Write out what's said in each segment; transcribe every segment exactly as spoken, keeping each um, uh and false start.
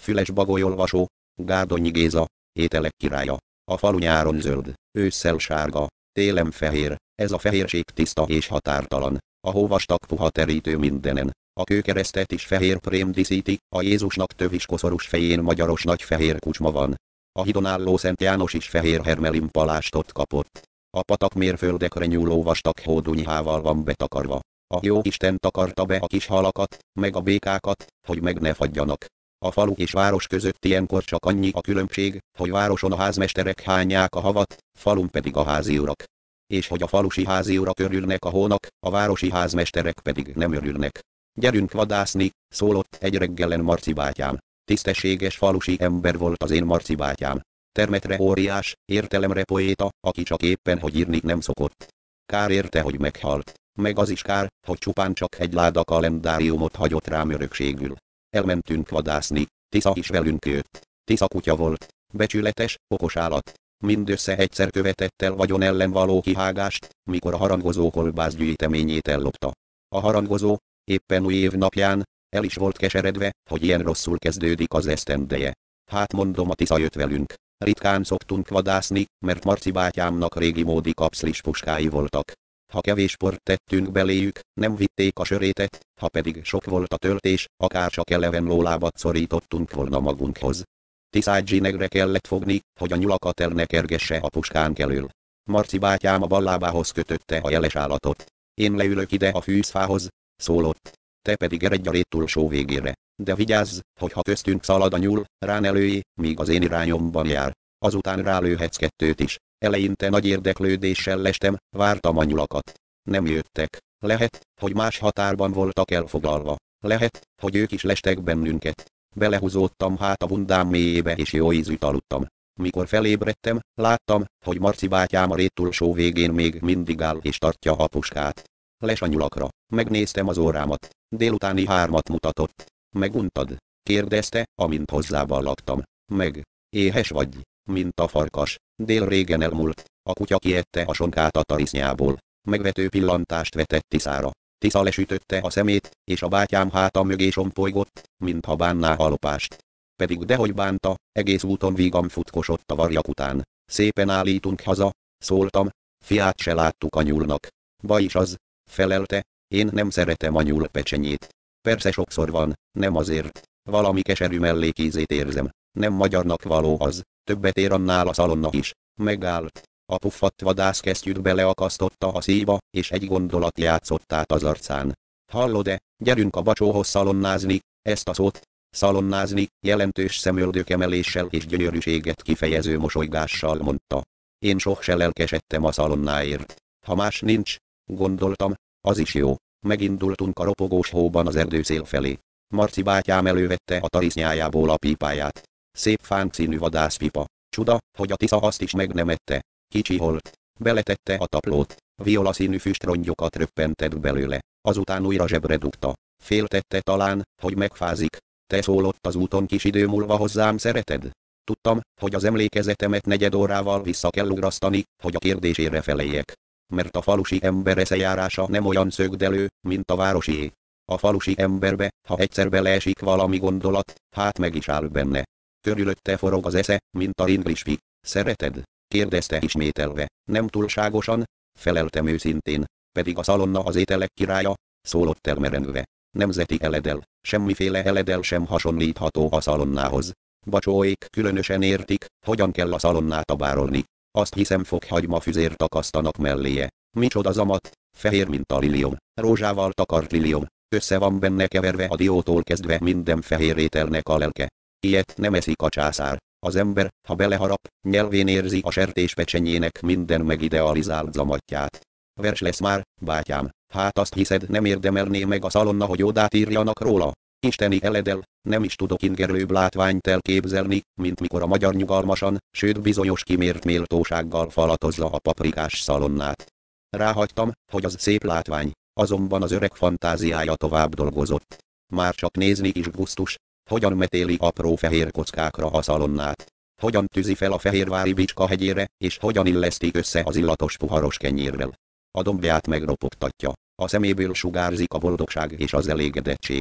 Füles Bagolyolvasó, Gárdonyi Géza, ételek királya. A falu nyáron zöld, ősszel sárga, télen fehér, ez a fehérség tiszta és határtalan. A hóvastag puha terítő mindenen. A kőkeresztet is fehér prém díszíti, a Jézusnak tövis koszorús fején magyaros nagy fehér kucsma van. A hídon álló Szent János is fehér hermelim palástot kapott. A patak mérföldekre nyúló vastag hódunyhával van betakarva. A jó Isten takarta be a kis halakat, meg a békákat, hogy meg ne fagyjanak. A falu és város között ilyenkor csak annyi a különbség, hogy városon a házmesterek hányják a havat, falun pedig a háziurak. És hogy a falusi háziurak örülnek a hónak, a városi házmesterek pedig nem örülnek. Gyerünk vadászni, szólott egy reggelen Marci bátyám. Tisztességes falusi ember volt az én Marci bátyám. Termetre óriás, értelemre poéta, aki csak éppen hogy írni nem szokott. Kár érte, hogy meghalt. Meg az is kár, hogy csupán csak egy láda kalendáriumot hagyott rám örökségül. Elmentünk vadászni, Tisza is velünk jött. Tisza kutya volt, becsületes, okos állat. Mindössze egyszer követett el vagyon ellen való kihágást, mikor a harangozó kolbász gyűjteményét ellopta. A harangozó, éppen új év napján, el is volt keseredve, hogy ilyen rosszul kezdődik az esztendeje. Hát mondom, a Tisza jött velünk. Ritkán szoktunk vadászni, mert Marci bátyámnak régi módi kapszlis puskái voltak. Ha kevés port tettünk beléjük, nem vitték a sörétet, ha pedig sok volt a töltés, akár csak eleven lólábat szorítottunk volna magunkhoz. Tiszát zsinegre kellett fogni, hogy a nyulakat el ne kergesse a puskánk elől. Marci bátyám a bal lábához kötötte a jeles állatot. Én leülök ide a fűzfához, szólott. Te pedig eredj a rét túlsó végére. De vigyázz, hogy ha köztünk szalad a nyúl, ránelőjé, míg az én irányomban jár. Azután rálőhetsz kettőt is. Eleinte nagy érdeklődéssel lestem, vártam a nyulakat. Nem jöttek. Lehet, hogy más határban voltak elfoglalva. Lehet, hogy ők is lestek bennünket. Belehúzódtam hát a bundám mélyébe és jó ízűt aludtam. Mikor felébredtem, láttam, hogy Marci bátyám a rét túlsó végén még mindig áll és tartja a puskát. Les a nyulakra. Megnéztem az órámat. Délutáni hármat mutatott. Meguntad? Kérdezte, amint hozzávallagtam. Meg. Éhes vagy? Mint a farkas. Dél régen elmúlt. A kutya kiette a sonkát a tarisznyából. Megvető pillantást vetett Tiszára. Tisza lesütötte a szemét, és a bátyám háta mögé sompolygott, mintha bánná a lopást. Pedig dehogy bánta, egész úton vígan futkosott a varjak után. Szépen állítunk haza, szóltam, fiát se láttuk a nyúlnak. Baj is az, felelte, én nem szeretem a nyúl pecsenyét. Persze sokszor van, nem azért. Valami keserű mellékízét érzem. Nem magyarnak való az, többet ér annál a szalonna is. Megállt. A puffadt vadászkesztyűt beleakasztotta a szíva, és egy gondolat játszott át az arcán. Hallod-e, gyerünk a bacsóhoz szalonnázni, ezt a szót, szalonnázni, jelentős szemöldökemeléssel és gyönyörűséget kifejező mosolygással mondta. Én sok se lelkesedtem a szalonnáért. Ha más nincs, gondoltam, az is jó. Megindultunk a ropogós hóban az erdőszél felé. Marci bátyám elővette a tarisznyájából a pípáját. Szép fánk színű vadászpipa. Csuda, hogy a Tisza azt is meg nem ette. Kicsi holt. Beletette a taplót. Viola színű füstrongyokat röppentett belőle. Azután újra zsebre dugta. Féltette talán, hogy megfázik. Te szólott az úton kis idő múlva hozzám, szereted? Tudtam, hogy az emlékezetemet negyed órával vissza kell ugrasztani, hogy a kérdésére feleljek. Mert a falusi ember eszejárása nem olyan szögdelő, mint a városié. A falusi emberbe, ha egyszer beleesik valami gondolat, hát meg is áll benne. Körülötte forog az esze, mint a ringlispi. Szereted? Kérdezte ismételve. Nem túlságosan, feleltem őszintén. Pedig a szalonna az ételek királya, szólott elmerenve. Nemzeti eledel, semmiféle eledel sem hasonlítható a szalonnához. Bacsóék különösen értik, hogyan kell a szalonnát abárolni. Azt hiszem fokhagyma füzért akasztanak melléje. Micsoda zamat, fehér mint a liliom, rózsával takart liliom. Össze van benne keverve a diótól kezdve minden fehér ételnek a lelke. Ilyet nem eszik a császár. Az ember, ha beleharap, nyelvén érzi a sertéspecsenyének minden megidealizált zamatját. Vers lesz már, bátyám, hát azt hiszed, nem érdemelné meg a szalonna, hogy odát írjanak róla? Isteni eledel, nem is tudok ingerlőbb látványt elképzelni, mint mikor a magyar nyugalmasan, sőt bizonyos kimért méltósággal falatozza a paprikás szalonnát. Ráhagytam, hogy az szép látvány, azonban az öreg fantáziája tovább dolgozott. Már csak nézni is gusztus, hogyan metéli apró fehér kockákra a szalonnát, hogyan tűzi fel a fehérvári bicska hegyére, és hogyan illesztik össze az illatos puharos kenyérrel. A dombját megropogtatja, a szeméből sugárzik a boldogság és az elégedettség.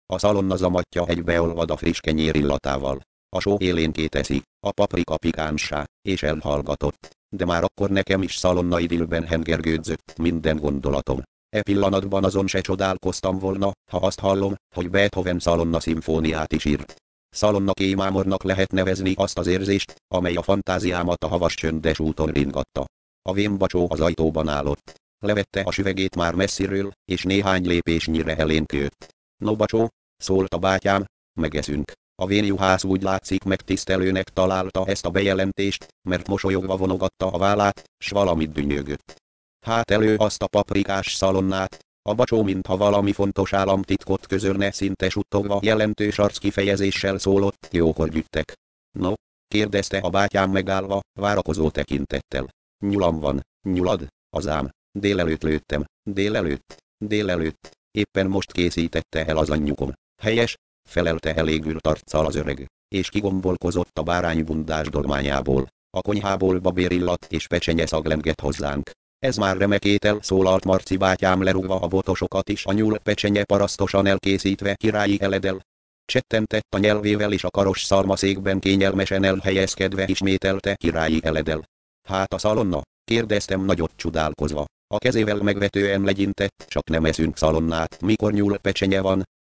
A szalonna zamatja egybeolvad a friss kenyér illatával. A só élénké teszi, a paprika pikánssá, és elhallgatott. De már akkor nekem is szalonna idillben hengergődzött minden gondolatom. E pillanatban azon se csodálkoztam volna, ha azt hallom, hogy Beethoven szalonna szimfóniát is írt. Szalonna kémámornak lehet nevezni azt az érzést, amely a fantáziámat a havas csöndes úton ringatta. A vénbacsó az ajtóban állott. Levette a süvegét már messziről, és néhány lépésnyire elénk jött. No bacsó, szólt a bátyám, megeszünk. A vénjuhász úgy látszik megtisztelőnek találta ezt a bejelentést, mert mosolyogva vonogatta a vállát, s valamit dünnyögött. Hát elő azt a paprikás szalonnát. A bacsó mintha valami fontos államtitkot közölne, szinte suttogva jelentős arckifejezéssel szólott, jókor gyűjtek. No? Kérdezte a bátyám megállva, várakozó tekintettel. Nyulam van, nyulad, azám. Délelőtt lőttem, délelőtt, délelőtt. Éppen most készítette el az anyjukom. Helyes? Felelte elégült arccal az öreg, és kigombolkozott a báránybundás dolmányából. A konyhából babérillat és pecsenye szag lengett hozzánk. Ez már remek étel, szólalt Marci bátyám lerúgva a botosokat is a nyúl pecsenye parasztosan elkészítve királyi eledel. Csettentett a nyelvével és a karos szalmaszékben kényelmesen elhelyezkedve ismételte királyi eledel. Hát a szalonna? Kérdeztem nagyot csodálkozva. A kezével megvetően legyintett, csak nem eszünk szalonnát, mikor nyúl pecsenye van,